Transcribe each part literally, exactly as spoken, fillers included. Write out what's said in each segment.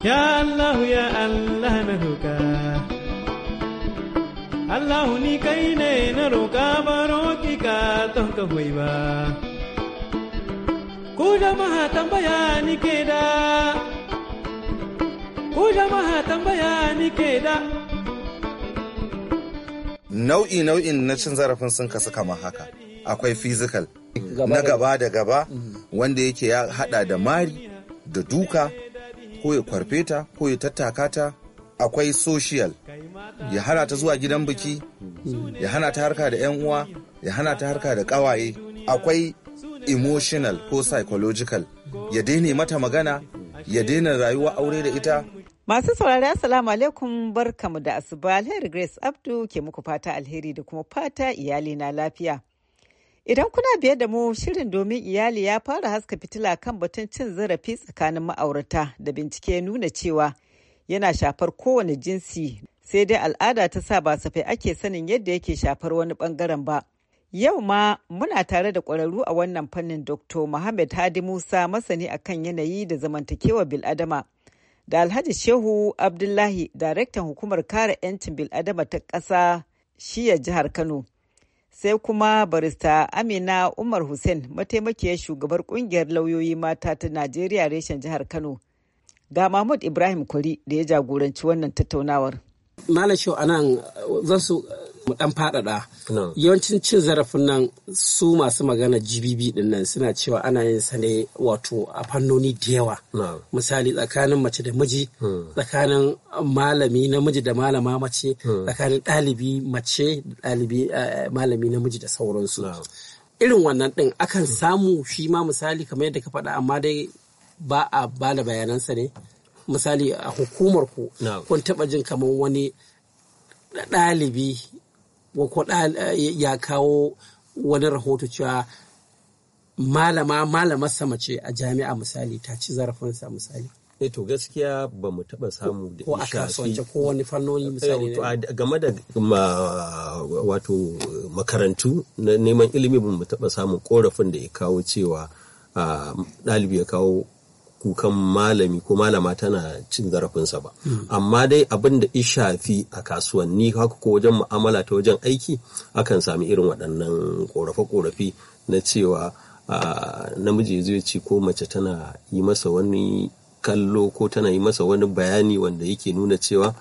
Ya Allah ya Allah na roƙa. Allah ni kai ne na roƙa baro ki ka ton ka hoyi ba. Ku jama'a tambaya ni ke da. Ku jama'a tambaya ni ke da. Nau'i nau'in na cin zarafin sun kasu kamar haka. Akwai physical na gaba da gaba wanda yake ya hada da mari da duka ko ya kwarfe ta ko ya tattaka ta. Akwai social ya hana ta zuwa gidan biki, ya hana ta harka da 'yan uwa, ya hana ta harka da kawaye. Akwai emotional ko psychological ya daina mata magana, ya daina rayuwa aure da ita. Masu saurari assalamu alaikum, barkamu da asuba. Alheri Grace Abdu ke muku fata alheri da kuma fata iyali na lafiya. Idan kuna biye da mu, shirin domin iyali ya fara haska fitila kan batun cin zarafi tsakanin ma'aurata da bincike nuna cewa yana shafar kowane jinsi, sai dai al'ada ta sa ba safai ake sanin yadda yake shafar wani bangaren ba. Yau ma muna tare da ƙwararru a wannan fannin Doctor Muhammad Hadi Musa, masani akan yanayi da zamantakewa bil'adama, da Alhaji Shehu Abdullahi, daraktan hukumar kare 'yancin bil'adama ta ƙasa shiyar jihar Kano. Sai kuma barista Amina Umar Hussein, mataimakiyar shugabar ƙungiyar lauyoyi mata ta Najeriya reshen jihar Kano. Ga Mahmud Ibrahim Kwari da ya jagoranci wannan tattaunawar. Malam Shehu anan zan su mu dan faɗaɗa. Yawancin cin zarafin nan su masu magana G B B din nan suna cewa ana yin sa ne wato a fannoni da yawa. Misali tsakanin mace da miji, tsakanin malami namiji da malama mace, tsakanin ɗalibi mace da ɗalibi malami namiji da sauransu. Irin wannan ɗin akan samu shi ma misali kamar yadda ka faɗa, amma dai ba a ba da bayanansa ne. Misali a hukumar ku kun taɓa jin kamar wani ɗalibi ko ya kawo wani rahoto cewa malama malamarsa mace a jami'a misali ta ci zarafinsa misali? Eh to gaskiya ba mu taɓa samu da ko a kasuwanci ko wani fannoni misali ne game da wato makarantu na neman ilimi ba mu taɓa samun korafin da ya kawo cewa ɗalibi ya kawo kukan malami ko malama tana cin zarafinsa ba. Hmm. Amma dai abin da ya shafi a kasuwanni haka ko wajen mu'amala ta wajen aiki akan sami irin waɗannan ƙorafe-ƙorafe na cewa namiji zai ce ko mace tana yi masa wani kallo ko tana yi masa wani bayani wanda yake nuna cewa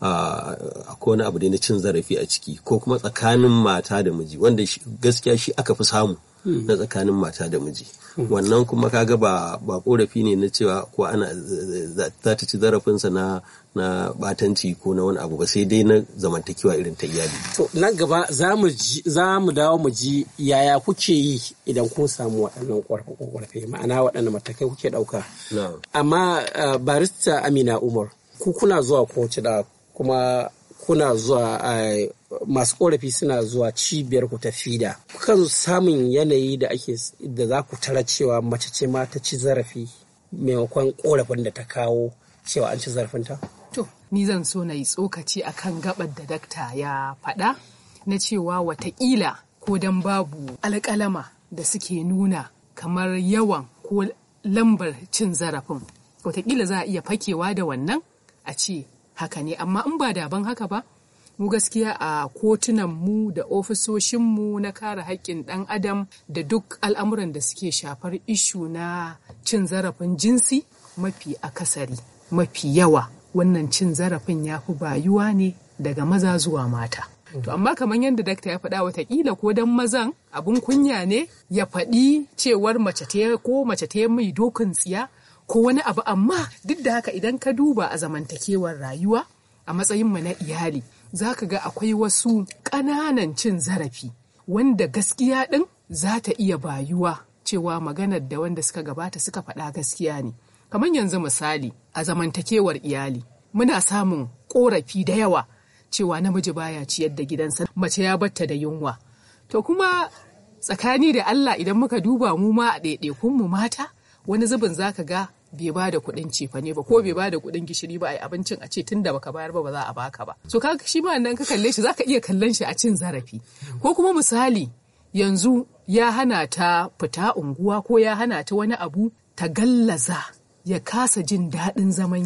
akwai wani abu da na cin zarafi a ciki, ko kuma tsakanin mata da miji wanda gaskiya shi aka fi samu. Hmm. Na tsakanin mata da miji. Hmm. Wannan kuma kaga ba ba korafi ne na cewa ko ana za ta ci zarafinsa na na batanci ko na wani abu ba, sai dai na zamantakewa irin ta iyali. To nan gaba za mu za mu dawo mu ji yaya kuke yi idan kun samu waɗannan korafe ma'ana waɗannan matakai kuke ɗauka. No. Amma uh, barista Amina Umar, ku kuna zuwa kowace da kuma kuna zuwa uh, masu korafi suna zuwa cibiyar ku ta fida. Kukan samun yanayi da ake da za ku tara cewa mace ce ma ta ci zarafi maimakon korafin da ta kawo cewa an ci zarafinta? To, ni zan so na yi tsokaci akan gabar da dakta ya faɗa na cewa watakila ko dan babu alƙalama da suke nuna kamar yawan ko lambar cin zarafin. Watakila za a iya fakewa da wannan a ce haka ne, amma in ba daban haka ba, mu gaskiya a kotunan mu da ofisoshinmu na kare haƙƙin ɗan adam da duk al'amuran da suke shafar ishu na cin zarafin jinsi, mafi akasari mafi yawa wannan cin zarafin ya fi bayuwa ne daga maza zuwa mata. To amma kamar yadda dakta ya faɗa, watakila ko dan mazan abun kunya ne ya faɗi cewar mace ta ko mace ta mai dokin tsiya ko wani abu, amma duk da haka idan ka duba a zamantakewar rayuwa a matsayinmu na iyali za ka ga akwai wasu ƙananan cin zarafi wanda gaskiya ɗin za ta iya bayuwa cewa maganar da wanda suka gabata suka faɗa gaskiya ne. Kamar yanzu misali a zamantakewar iyali muna samun ƙorafi da yawa cewa namiji baya ciyar da gidansa, mace ya batta da yunwa. To kuma tsakani da Allah idan muka duba mu ma a ɗaiɗaikunmu mata, wani zubin za ka ga bai ba da kuɗin cefane ba ko bai ba da kuɗin gishiri ba a yi abincin a ce tun da baka bayar ba ba za a baka ba. So kaga shi ma nan ka kalle shi za ka iya kallon shi a cin zarafi. Ko kuma misali yanzu ya hana ta fita unguwa ko ya hana ta wani abu ta gallaza ya kasa jin daɗin zaman gidan,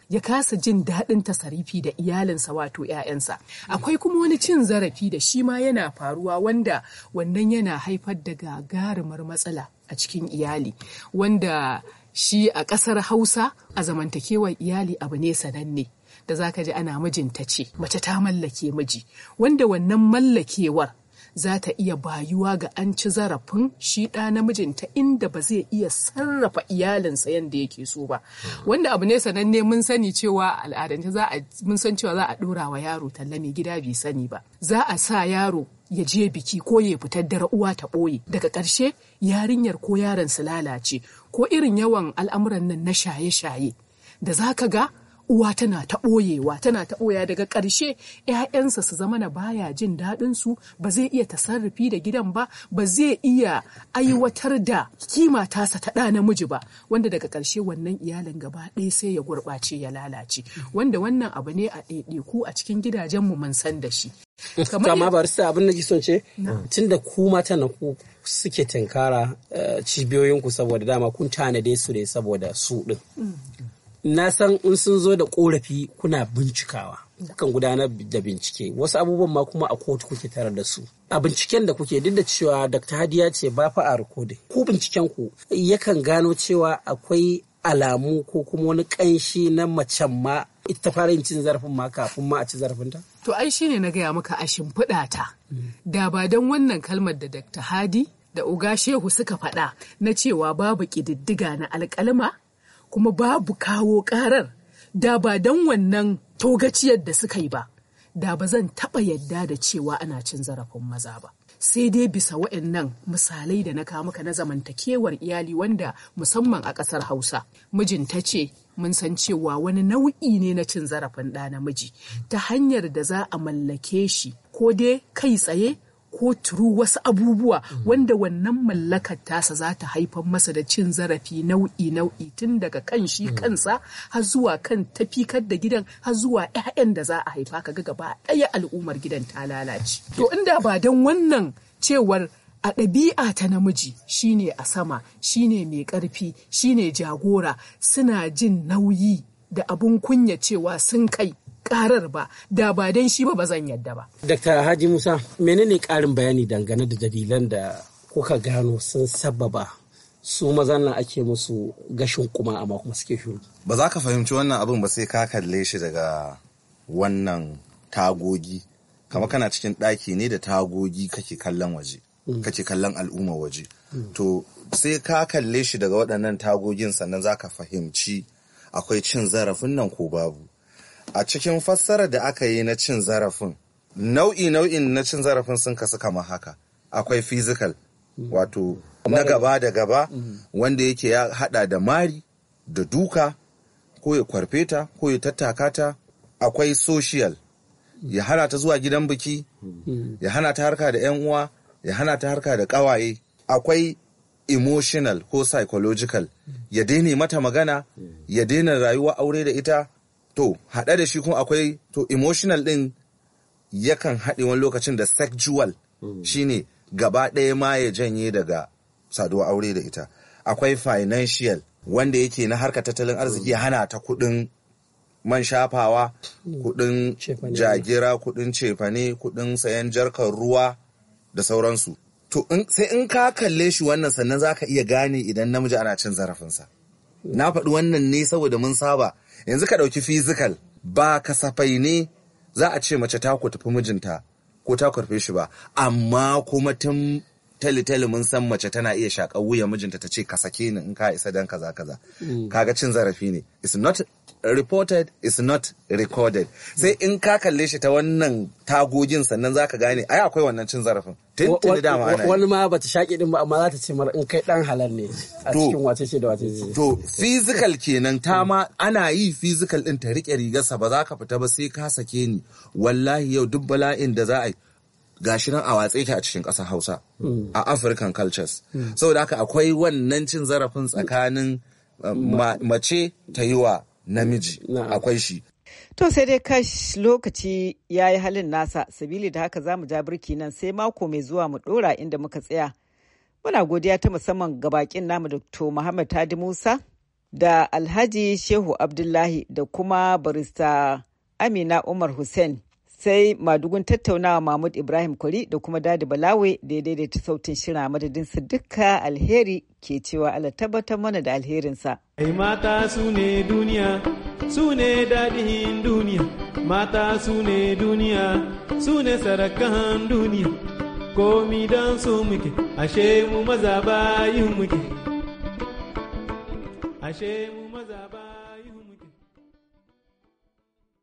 ya kasa jin daɗin tasarifi da iyalinsa wato 'ya'yansa. Akwai kuma wani cin zarafi da shi ma yana faruwa wanda wannan yana haifar da gagarumar matsala a cikin iyali, wanda shi a ƙasar Hausa a zamantakewar iyali abu ne sananne da zaka ji ana mijinta ce mace ta mallake miji, wanda wannan mallakewar za ta iya bayuwa ga an ci zarafin shi ɗa namijinta inda ba zai iya sarrafa iyalinsa yadda yake so ba, wanda abu ne sananne mun sani cewa al'adance za a mun san cewa za a ɗora wa yaro talla mai gida bai sani ba, za a sa yaro ya je biki ko ya fitar dare uwa ta ɓoye, daga ƙarshe yarinyar ko yaron su lalace, ko irin yawan al'amuran nan na shaye-shaye da za ka ga uwa tana ta ɓoyewa tana ta ɓoya, daga ƙarshe 'ya'yansa su zama na baya jin daɗin su, ba zai iya tasarrufi da gidan ba, ba zai iya aiwatar da kima tasa ta ɗa namiji ba, wanda daga ƙarshe wannan iyalin gaba ɗaya sai ya gurɓace ya lalace, wanda wannan abu ne a ɗaiɗaiku a cikin gidajenmu mun san da shi. Kama bari sa abin da ji son ce tun da ku mata na ku suke tinkara cibiyoyinku saboda dama kun tanade su ne saboda su ɗin. Na san in sun zo da korafi kuna bincikawa, kan gudanar da bincike, wasu abubuwan ma kuma a kotu kuke tare da su. A binciken da kuke, duk da cewa Dakta Hadiya ce ba fa a rikodin, ku binciken ku yakan gano cewa akwai alamu ko kuma wani ƙanshi na macen ma ita fara yin cin zarafin ma kafin ma a ci zarafinta? To ai shine na gaya maka a shimfiɗa ta. Da ba don wannan kalmar da Dakta Hadi da Uga Shehu suka faɗa na cewa babu ƙididdiga na alƙalma kuma babu kawo ƙarar, da ba don wannan togaciyar da suka yi ba, da ba zan taɓa yadda da cewa ana cin zarafin maza ba. Sai dai bisa waɗannan misalai da na kawo maka na zamantakewar iyali wanda musamman a ƙasar Hausa mijinta ce mun san cewa wani nau'i ne na cin zarafin ɗa namiji ta hanyar da za a mallake shi ko dai kai tsaye ko turu wasu abubuwa wanda wannan mallakar tasa za ta haifar masa da cin zarafi nau'i nau'i tun daga kan shi kansa har zuwa kan tafikar da gidan har zuwa 'ya'yan da za a haifa kaga gaba ɗaya al'ummar gidan ta lalace. To inda ba don wannan cewar a ɗabi'a ta namiji shine a sama, shine mai ƙarfi, shine jagora, suna jin nauyi da abun kunya cewa sun kai karar ba, da ba don shi ba ba zan yadda ba. Dakta Haji Musa, menene ƙarin bayani dangane da dalilan da kuka gano sun sababa su mazan nan ake musu gashin kuma amma kuma suke shiru? Ba za ka fahimci wannan abin ba sai ka kalle shi daga wannan tagogi. Kama kana cikin ɗaki ne da tagogi kake kallon waje, kake kallon al'umma waje. To sai ka kalle shi daga waɗannan tagogin sannan za ka fahimci akwai cin zarafin nan ko babu. A cikin fassarar da aka yi na cin zarafin, nau'i nau'in na cin zarafin sun kasu kamar haka. Akwai physical, wato na gaba da gaba, wanda yake ya hada da mari, da duka, ko ya kwarfe ta, ko ya tattaka ta. Akwai social, ya hana ta zuwa gidan biki, ya hana ta harka da 'yan uwa, ya hana ta harka da ƙawaye. Akwai emotional ko psychological, ya daina mata magana, ya daina rayuwa aure da ita. To, haɗe da shi kuma akwai, to emotional ɗin yakan haɗe wani lokacin da sexual, shine gaba ɗaya ma ya janye daga saduwa aure da ita. Akwai financial, wanda yake na harkar tattalin arziki ya hana ta kuɗin man shafawa, kuɗin jagira, kuɗin cefane, kuɗin sayan jarkar ruwa da sauransu. To, sai in ka kalle shi wannan sannan za ka iya gane idan namiji ana cin zarafinsa. Na faɗi wannan ne saboda mun saba. Yanzu ka ɗauki physical, ba kasafai ne za a ce mace ta ku tafi mijinta ko ta kurfe shi ba, amma kuma tun tali-tali mun san mace tana iya shaƙar wuya mijinta ta ce ka sake ni in ka isa dan kaza kaza. Kaga cin zarafi ne. It's not reported, it's not recorded. Sai in ka kalle shi ta wannan tagogin sannan za ka gane ai akwai wannan cin zarafin. Tuntuni dama ana yi. Wani ma bata shaƙi din ba amma za ta ce mara in kai dan halal ne a cikin wace ce da wace ce. To physical kenan ta ma ana yi physical din ta rike rigarsa ba za ka fita ba sai ka sake ni. Wallahi yau duk bala'in da za a yi gashi nan a watse ki a cikin ƙasar Hausa a African cultures. Saboda haka akwai wannan cin zarafin tsakanin mace ta yi wa namiji, akwai shi. To sai dai kash lokaci ya yi halin nasa, sabili da haka za mu ja birki nan sai mako mai zuwa mu ɗora inda muka tsaya. Muna godiya ta musamman ga bakin namu Doctor Muhammad Hadi Musa da Alhaji Shehu Abdullahi da kuma barista Amina Umar Hussein, sai madugun tattaunawa Mahmud Ibrahim Kwari da kuma Dadi Balawe da ya daidaita sautin shirin a madadin su duka alheri ke cewa Allah tabbatar mana da alherinsa. Ai mata su ne duniya, su ne daɗin duniya, mata su ne duniya, su ne sarakan duniya, komi don su muke, ashe mu maza bayin muke, ashe mu maza bayin